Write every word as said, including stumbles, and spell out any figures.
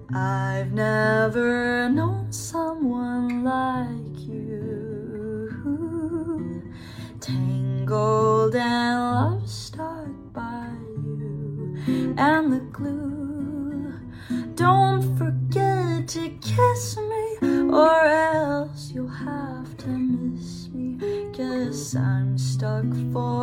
I've never known someone like you, tangled and love struck by you and the glue. Don't forget to kiss me, or else you'll have to miss me, 'cause I'm stuck for